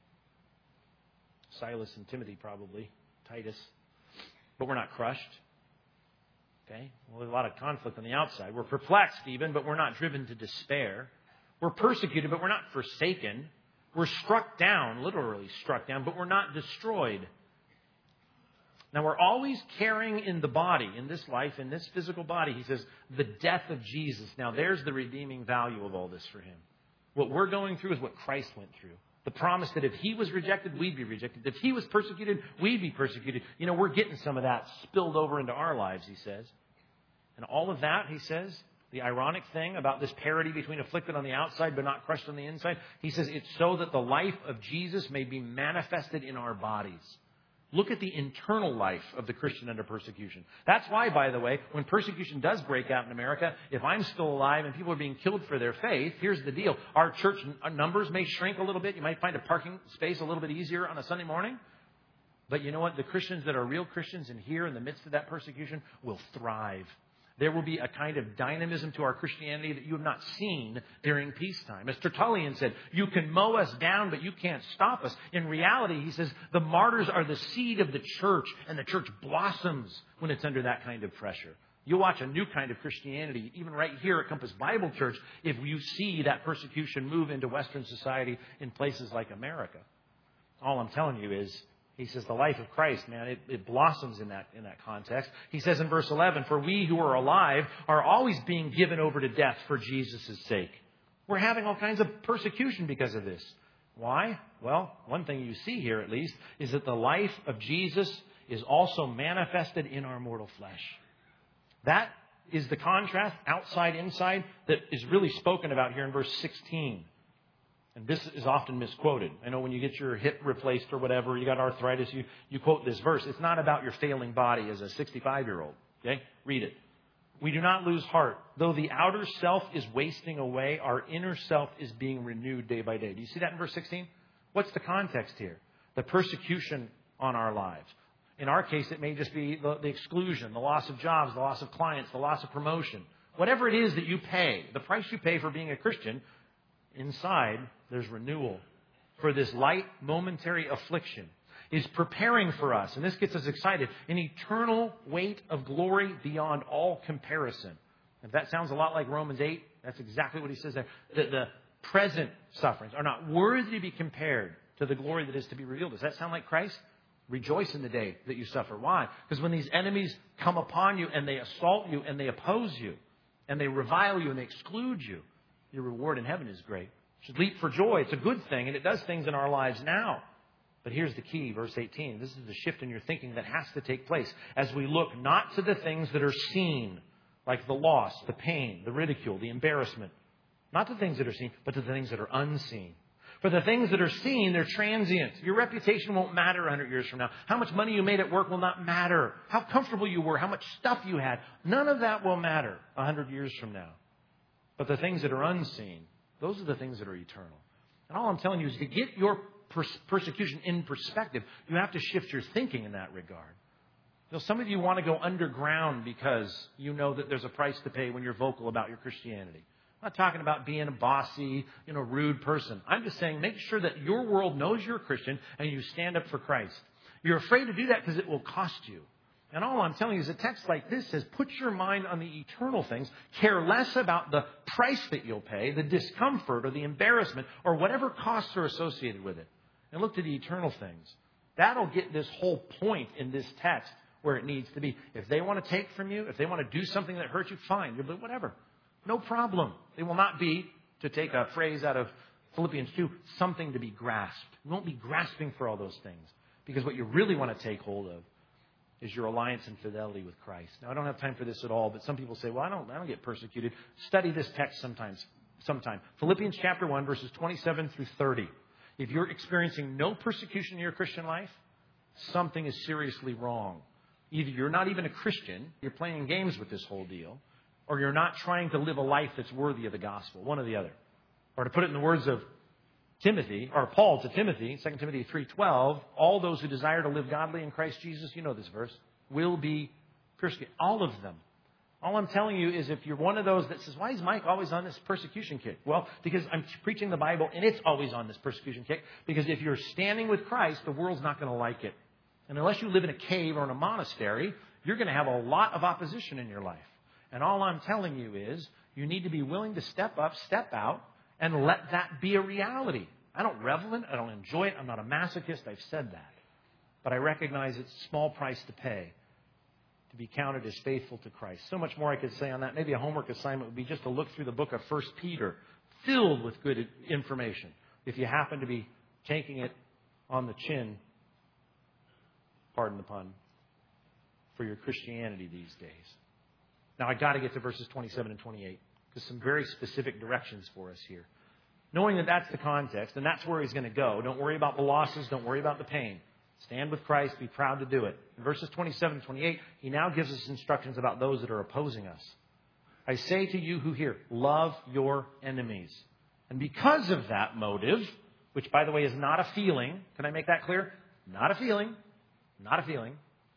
Silas and Timothy probably, Titus. But we're not crushed. Okay? Well, there's a lot of conflict on the outside. We're perplexed even, but we're not driven to despair. We're persecuted, but we're not forsaken. We're struck down, literally struck down, but we're not destroyed. Now, we're always carrying in the body, in this life, in this physical body, he says, the death of Jesus. Now, there's the redeeming value of all this for him. What we're going through is what Christ went through. The promise that if he was rejected, we'd be rejected. If he was persecuted, we'd be persecuted. You know, we're getting some of that spilled over into our lives, he says. And all of that, he says, the ironic thing about this parity between afflicted on the outside but not crushed on the inside, he says it's so that the life of Jesus may be manifested in our bodies. Look at the internal life of the Christian under persecution. That's why, by the way, when persecution does break out in America, if I'm still alive and people are being killed for their faith, here's the deal. Our church numbers may shrink a little bit. You might find a parking space a little bit easier on a Sunday morning. But you know what? The Christians that are real Christians and here in the midst of that persecution will thrive. There will be a kind of dynamism to our Christianity that you have not seen during peacetime. As Tertullian said, you can mow us down, but you can't stop us. In reality, he says, the martyrs are the seed of the church, and the church blossoms when it's under that kind of pressure. You watch a new kind of Christianity, even right here at Compass Bible Church, if you see that persecution move into Western society in places like America. All I'm telling you is, he says the life of Christ, man, it, it blossoms in that, in that context. He says in verse eleven, for we who are alive are always being given over to death for Jesus' sake. We're having all kinds of persecution because of this. Why? Well, one thing you see here at least is that the life of Jesus is also manifested in our mortal flesh. That is the contrast, outside, inside, that is really spoken about here in verse sixteen. And this is often misquoted. I know when you get your hip replaced or whatever, you got arthritis, you, you quote this verse. It's not about your failing body as a sixty-five-year-old. Okay? Read it. We do not lose heart. Though the outer self is wasting away, our inner self is being renewed day by day. Do you see that in verse sixteen? What's the context here? The persecution on our lives. In our case, it may just be the, the exclusion, the loss of jobs, the loss of clients, the loss of promotion. Whatever it is that you pay, the price you pay for being a Christian, inside there's renewal. For this light, momentary affliction is preparing for us, and this gets us excited, an eternal weight of glory beyond all comparison. If that sounds a lot like Romans eight, that's exactly what he says there. That the present sufferings are not worthy to be compared to the glory that is to be revealed. Does that sound like Christ? Rejoice in the day that you suffer. Why? Because when these enemies come upon you and they assault you and they oppose you and they revile you and they exclude you, your reward in heaven is great. You should leap for joy. It's a good thing, and it does things in our lives now. But here's the key, verse eighteen. This is the shift in your thinking that has to take place as we look not to the things that are seen, like the loss, the pain, the ridicule, the embarrassment. Not the things that are seen, but to the things that are unseen. For the things that are seen, they're transient. Your reputation won't matter one hundred years from now. How much money you made at work will not matter. How comfortable you were, how much stuff you had. None of that will matter one hundred years from now. But the things that are unseen, those are the things that are eternal. And all I'm telling you is to get your pers- persecution in perspective, you have to shift your thinking in that regard. You know, some of you want to go underground because you know that there's a price to pay when you're vocal about your Christianity. I'm not talking about being a bossy, you know, rude person. I'm just saying make sure that your world knows you're a Christian and you stand up for Christ. You're afraid to do that because it will cost you. And all I'm telling you is a text like this says, put your mind on the eternal things. Care less about the price that you'll pay, the discomfort or the embarrassment or whatever costs are associated with it. And look to the eternal things. That'll get this whole point in this text where it needs to be. If they want to take from you, if they want to do something that hurts you, fine. You'll do whatever. No problem. It will not be, to take a phrase out of Philippians two, something to be grasped. You won't be grasping for all those things. Because what you really want to take hold of is your alliance and fidelity with Christ. Now, I don't have time for this at all, but some people say, well, I don't, I don't get persecuted. Study this text sometimes, sometime. Philippians chapter one, verses twenty-seven through thirty. If you're experiencing no persecution in your Christian life, something is seriously wrong. Either you're not even a Christian, you're playing games with this whole deal, or you're not trying to live a life that's worthy of the gospel, one or the other. Or to put it in the words of Timothy, or Paul to Timothy, Second Timothy three twelve, all those who desire to live godly in Christ Jesus, you know this verse, will be persecuted. All of them. All I'm telling you is if you're one of those that says, why is Mike always on this persecution kick? Well, because I'm preaching the Bible and it's always on this persecution kick. Because if you're standing with Christ, the world's not going to like it. And unless you live in a cave or in a monastery, you're going to have a lot of opposition in your life. And all I'm telling you is you need to be willing to step up, step out, and let that be a reality. I don't revel in it. I don't enjoy it. I'm not a masochist. I've said that. But I recognize it's a small price to pay to be counted as faithful to Christ. So much more I could say on that. Maybe a homework assignment would be just to look through the book of First Peter, filled with good information. If you happen to be taking it on the chin, pardon the pun, for your Christianity these days. Now, I got to get to verses twenty-seven and twenty-eight. Because some very specific directions for us here. Knowing that that's the context, and that's where he's going to go. Don't worry about the losses. Don't worry about the pain. Stand with Christ. Be proud to do it. In verses twenty-seven and twenty-eight, he now gives us instructions about those that are opposing us. I say to you who hear, love your enemies. And because of that motive, which, by the way, is not a feeling. Can I make that clear? Not a feeling. Not a feeling. Right?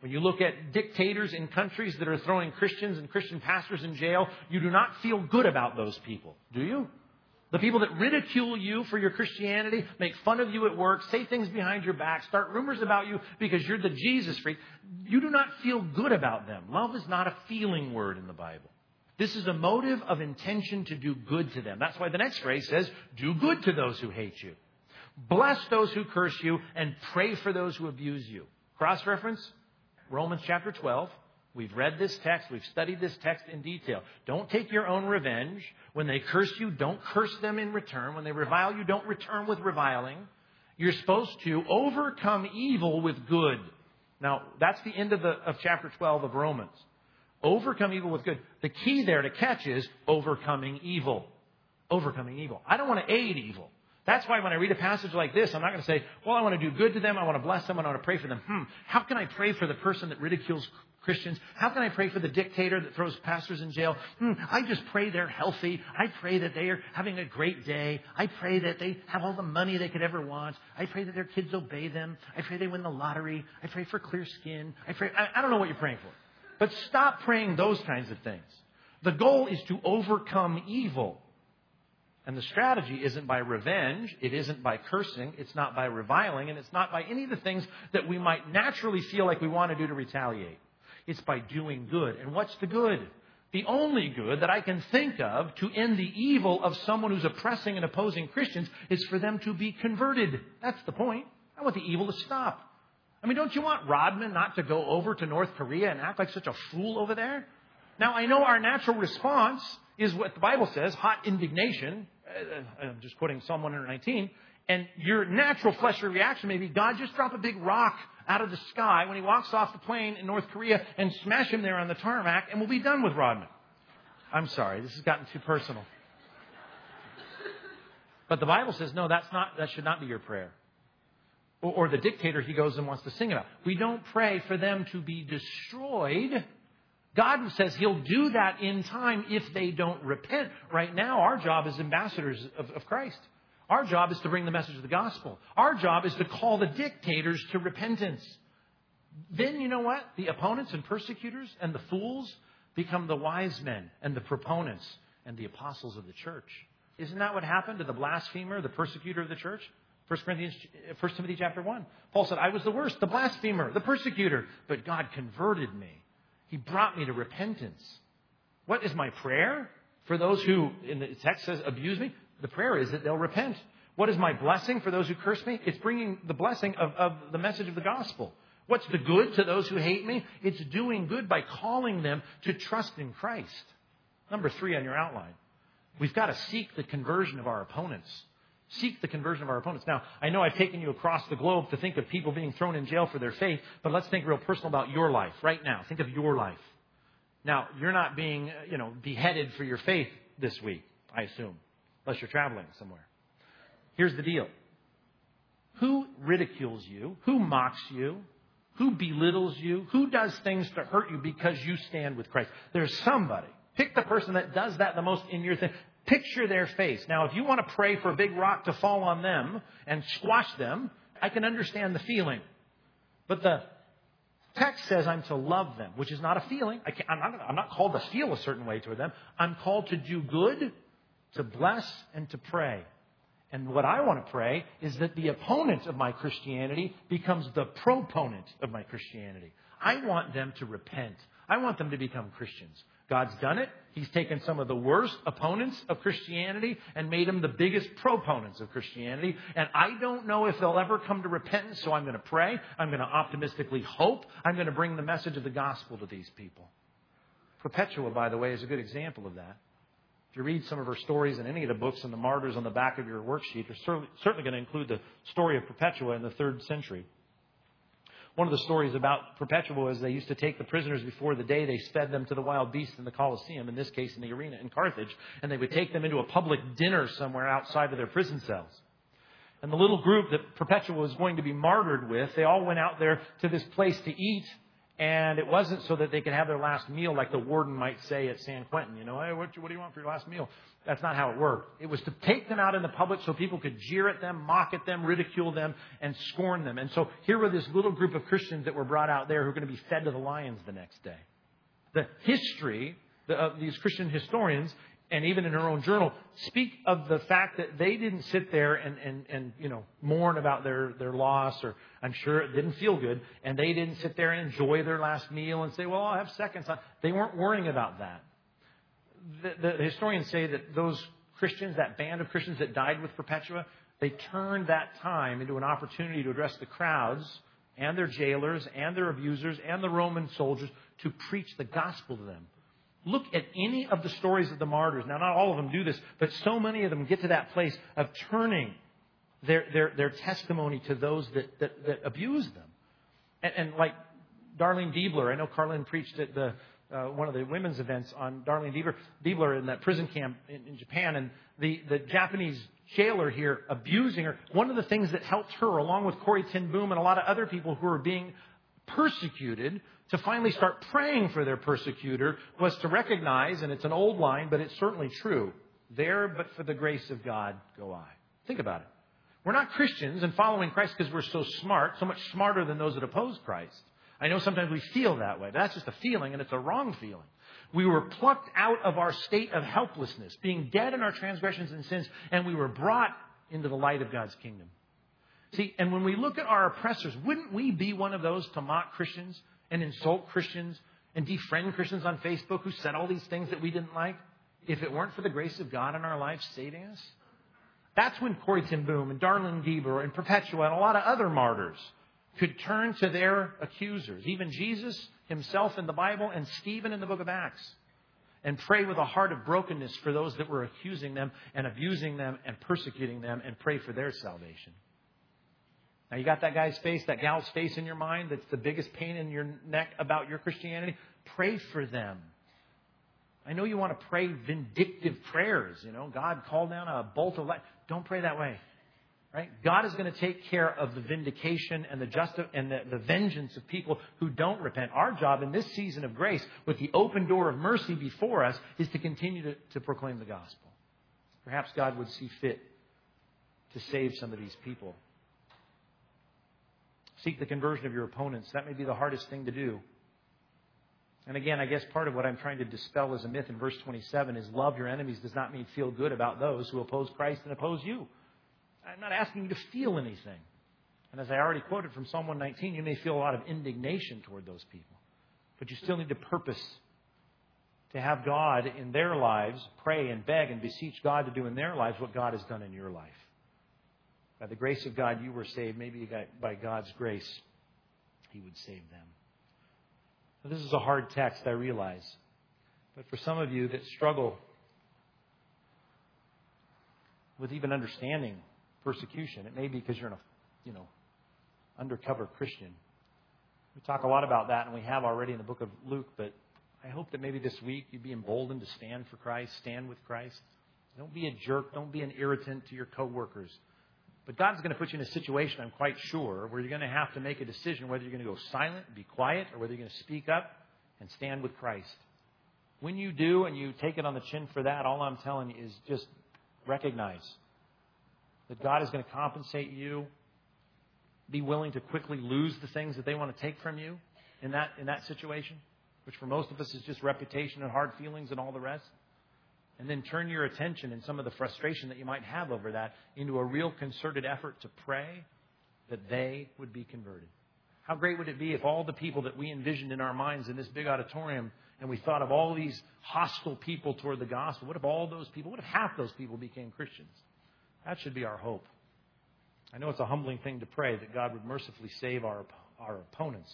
When you look at dictators in countries that are throwing Christians and Christian pastors in jail, you do not feel good about those people, do you? The people that ridicule you for your Christianity, make fun of you at work, say things behind your back, start rumors about you because you're the Jesus freak, you do not feel good about them. Love is not a feeling word in the Bible. This is a motive of intention to do good to them. That's why the next phrase says, do good to those who hate you. Bless those who curse you and pray for those who abuse you. Cross-reference, Romans chapter twelve. We've read this text. We've studied this text in detail. Don't take your own revenge. When they curse you, don't curse them in return. When they revile you, don't return with reviling. You're supposed to overcome evil with good. Now, that's the end of, the, of chapter twelve of Romans. Overcome evil with good. The key there to catch is overcoming evil. Overcoming evil. I don't want to aid evil. That's why when I read a passage like this, I'm not going to say, well, I want to do good to them. I want to bless them. I want to pray for them. Hmm, how can I pray for the person that ridicules Christians? How can I pray for the dictator that throws pastors in jail? Hmm, I just pray they're healthy. I pray that they are having a great day. I pray that they have all the money they could ever want. I pray that their kids obey them. I pray they win the lottery. I pray for clear skin. I pray. I, I don't know what you're praying for. But stop praying those kinds of things. The goal is to overcome evil. And the strategy isn't by revenge. It isn't by cursing. It's not by reviling. And it's not by any of the things that we might naturally feel like we want to do to retaliate. It's by doing good. And what's the good? The only good that I can think of to end the evil of someone who's oppressing and opposing Christians is for them to be converted. That's the point. I want the evil to stop. I mean, don't you want Rodman not to go over to North Korea and act like such a fool over there? Now, I know our natural response is what the Bible says, hot indignation. I'm just quoting Psalm one nineteen. And your natural fleshly reaction may be, God, just drop a big rock out of the sky when he walks off the plane in North Korea and smash him there on the tarmac, and we'll be done with Rodman. I'm sorry, this has gotten too personal. But the Bible says, no, that's not. That should not be your prayer. Or, or the dictator he goes and wants to sing about. We don't pray for them to be destroyed. God says he'll do that in time if they don't repent. Right now, our job as ambassadors of, of Christ. Our job is to bring the message of the gospel. Our job is to call the dictators to repentance. Then, you know what? The opponents and persecutors and the fools become the wise men and the proponents and the apostles of the church. Isn't that what happened to the blasphemer, the persecutor of the church? First Corinthians, First Timothy chapter one. Paul said, I was the worst, the blasphemer, the persecutor, but God converted me. He brought me to repentance. What is my prayer for those who, in the text says, abuse me? The prayer is that they'll repent. What is my blessing for those who curse me? It's bringing the blessing of, of the message of the gospel. What's the good to those who hate me? It's doing good by calling them to trust in Christ. Number three on your outline. We've got to seek the conversion of our opponents. Seek the conversion of our opponents. Now, I know I've taken you across the globe to think of people being thrown in jail for their faith, but let's think real personal about your life right now. Think of your life. Now, you're not being, you know, beheaded for your faith this week, I assume, unless you're traveling somewhere. Here's the deal. Who ridicules you? Who mocks you? Who belittles you? Who does things to hurt you because you stand with Christ? There's somebody. Pick the person that does that the most in your thing. Picture their face. Now, if you want to pray for a big rock to fall on them and squash them, I can understand the feeling. But the text says I'm to love them, which is not a feeling. I can't, I'm, not, I'm not called to feel a certain way toward them. I'm called to do good, to bless, and to pray. And what I want to pray is that the opponent of my Christianity becomes the proponent of my Christianity. I want them to repent. I want them to become Christians. God's done it. He's taken some of the worst opponents of Christianity and made them the biggest proponents of Christianity. And I don't know if they'll ever come to repentance, so I'm going to pray. I'm going to optimistically hope. I'm going to bring the message of the gospel to these people. Perpetua, by the way, is a good example of that. If you read some of her stories in any of the books and the martyrs on the back of your worksheet, they're certainly going to include the story of Perpetua in the third century. One of the stories about Perpetua is they used to take the prisoners before the day they fed them to the wild beasts in the Colosseum, in this case in the arena in Carthage, and they would take them into a public dinner somewhere outside of their prison cells. And the little group that Perpetua was going to be martyred with, they all went out there to this place to eat, And it wasn't so that they could have their last meal like the warden might say at San Quentin. You know, hey, what, what do you want for your last meal? That's not how it worked. It was to take them out in the public so people could jeer at them, mock at them, ridicule them, and scorn them. And so here were this little group of Christians that were brought out there who were going to be fed to the lions the next day. The history of these Christian historians, and even in her own journal, speak of the fact that they didn't sit there and, and, and you know, mourn about their, their loss, or I'm sure it didn't feel good, and they didn't sit there and enjoy their last meal and say, well, I'll have seconds. They weren't worrying about that. The, the historians say that those Christians, that band of Christians that died with Perpetua, they turned that time into an opportunity to address the crowds and their jailers and their abusers and the Roman soldiers to preach the gospel to them. Look at any of the stories of the martyrs. Now, not all of them do this, but so many of them get to that place of turning their their, their testimony to those that, that, that abuse them. And, and like Darlene Diebler, I know Carlin preached at the uh, one of the women's events on Darlene Diebler, Diebler in that prison camp in, in Japan, and the, the Japanese jailer here abusing her. One of the things that helped her, along with Corrie ten Boom and a lot of other people who were being persecuted, to finally start praying for their persecutor, was to recognize, and it's an old line, but it's certainly true, there but for the grace of God go I. Think about it. We're not Christians and following Christ because we're so smart, so much smarter than those that oppose Christ. I know sometimes we feel that way, but that's just a feeling, and it's a wrong feeling. We were plucked out of our state of helplessness, being dead in our transgressions and sins, and we were brought into the light of God's kingdom. See, and when we look at our oppressors, wouldn't we be one of those to mock Christians and insult Christians and defriend Christians on Facebook who said all these things that we didn't like, if it weren't for the grace of God in our lives saving us? That's when Corrie ten Boom and Darlene Diebler and Perpetua and a lot of other martyrs could turn to their accusers, even Jesus himself in the Bible and Stephen in the book of Acts, and pray with a heart of brokenness for those that were accusing them and abusing them and persecuting them, and pray for their salvation. Now, you got that guy's face, that gal's face in your mind that's the biggest pain in your neck about your Christianity? Pray for them. I know you want to pray vindictive prayers. You know, God, call down a bolt of light. Don't pray that way. Right? God is going to take care of the vindication and the justice and the, the vengeance of people who don't repent. Our job in this season of grace, with the open door of mercy before us, is to continue to, to proclaim the gospel. Perhaps God would see fit to save some of these people. Seek the conversion of your opponents. That may be the hardest thing to do. And again, I guess part of what I'm trying to dispel as a myth in verse twenty-seven is love your enemies does not mean feel good about those who oppose Christ and oppose you. I'm not asking you to feel anything. And as I already quoted from Psalm one nineteen, you may feel a lot of indignation toward those people. But you still need to purpose to have God in their lives, pray and beg and beseech God to do in their lives what God has done in your life. By the grace of God, you were saved. Maybe by God's grace, He would save them. Now, this is a hard text, I realize. But for some of you that struggle with even understanding persecution, it may be because you're an, you know, undercover Christian. We talk a lot about that, and we have already in the book of Luke, but I hope that maybe this week you'd be emboldened to stand for Christ, stand with Christ. Don't be a jerk. Don't be an irritant to your coworkers. But God's going to put you in a situation, I'm quite sure, where you're going to have to make a decision whether you're going to go silent and be quiet, or whether you're going to speak up and stand with Christ. When you do and you take it on the chin for that, all I'm telling you is just recognize that God is going to compensate you. Be willing to quickly lose the things that they want to take from you in that in that situation, which for most of us is just reputation and hard feelings and all the rest. And then turn your attention and some of the frustration that you might have over that into a real concerted effort to pray that they would be converted. How great would it be if all the people that we envisioned in our minds in this big auditorium, and we thought of all these hostile people toward the gospel, what if all those people, what if half those people became Christians? That should be our hope. I know it's a humbling thing to pray that God would mercifully save our, our opponents.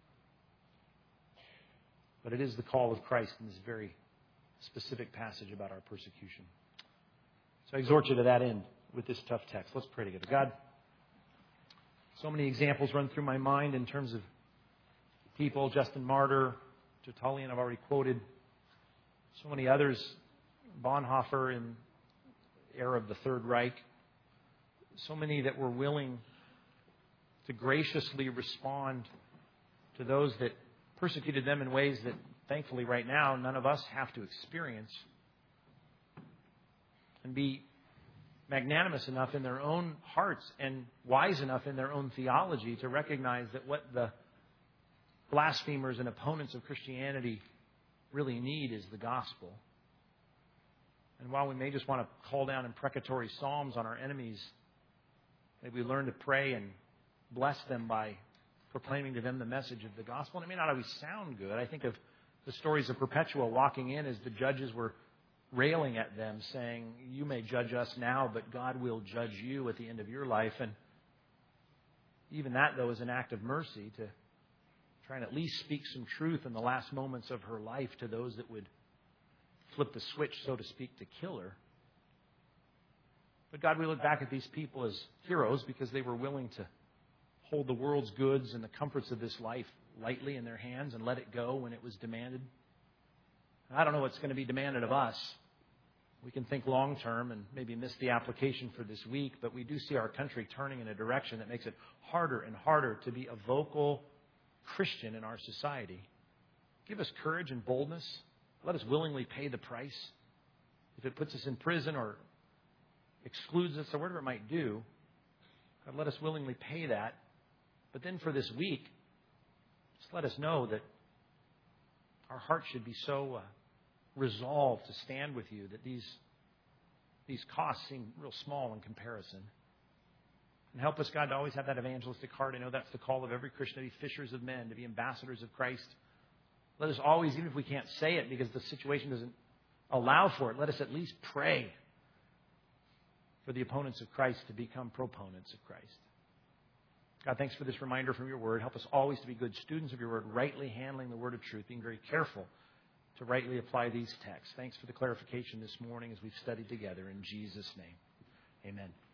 But it is the call of Christ in this very specific passage about our persecution. So I exhort you to that end with this tough text. Let's pray together. God, so many examples run through my mind in terms of people. Justin Martyr, Tertullian, I've already quoted. So many others. Bonhoeffer in the era of the Third Reich. So many that were willing to graciously respond to those that persecuted them in ways that, thankfully, right now, none of us have to experience. And be magnanimous enough in their own hearts and wise enough in their own theology to recognize that what the blasphemers and opponents of Christianity really need is the gospel. And while we may just want to call down imprecatory psalms on our enemies, maybe we learn to pray and bless them by proclaiming to them the message of the gospel. And it may not always sound good. I think of the stories of Perpetua walking in as the judges were railing at them, saying, you may judge us now, but God will judge you at the end of your life. And even that, though, is an act of mercy to try and at least speak some truth in the last moments of her life to those that would flip the switch, so to speak, to kill her. But God, we look back at these people as heroes because they were willing to hold the world's goods and the comforts of this life lightly in their hands and let it go when it was demanded. And I don't know what's going to be demanded of us. We can think long term and maybe miss the application for this week, but we do see our country turning in a direction that makes it harder and harder to be a vocal Christian in our society. Give us courage and boldness. Let us willingly pay the price. If it puts us in prison or excludes us or whatever it might do, God, let us willingly pay that. But then for this week, just let us know that our hearts should be so uh, resolved to stand with you that these, these costs seem real small in comparison. And help us, God, to always have that evangelistic heart. I know that's the call of every Christian, to be fishers of men, to be ambassadors of Christ. Let us always, even if we can't say it because the situation doesn't allow for it, let us at least pray for the opponents of Christ to become proponents of Christ. God, thanks for this reminder from your word. Help us always to be good students of your word, rightly handling the word of truth, being very careful to rightly apply these texts. Thanks for the clarification this morning as we've studied together. In Jesus' name, amen.